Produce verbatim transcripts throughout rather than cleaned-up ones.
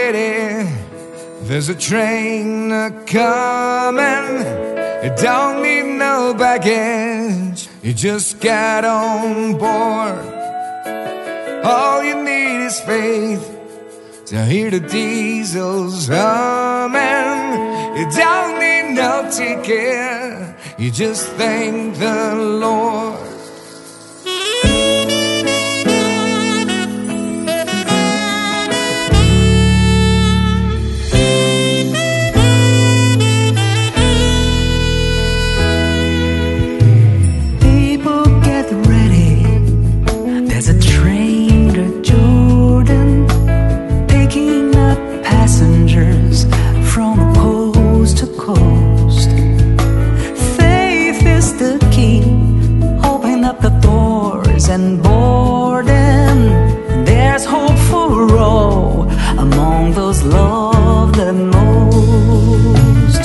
ready. There's a train a-coming. You don't need no baggage. You just get on board. All you need is faith to hear the diesels humming. You don't need no ticket. You just thank the Lord. And boredom, there's hope for all among those loved the most.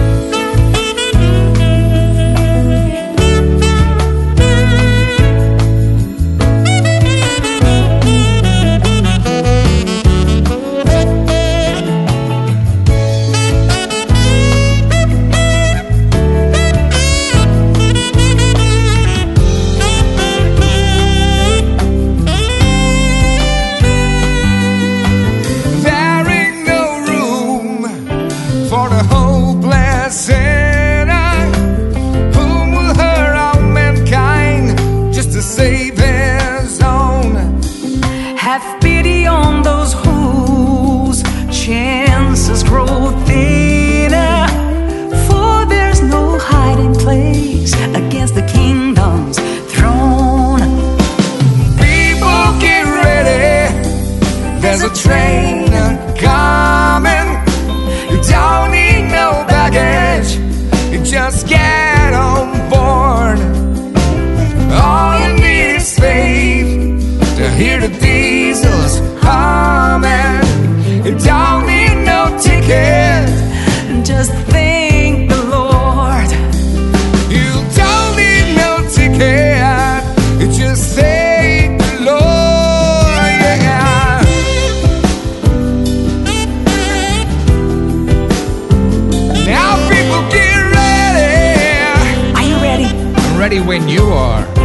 For the hopeless sinner, whom will hurt all mankind just to save his own. Have pity on those whose chances grow thinner, for there's no hiding place against the kingdom's throne. People get ready, there's a train coming. You don't need no baggage, you just get on board. All you need is faith to hear the diesels humming. You don't need no ticket, just thank the Lord. You don't need no ticket, you just thank the Lord, yeah. Now people get ready. Are you ready? I'm ready when you are.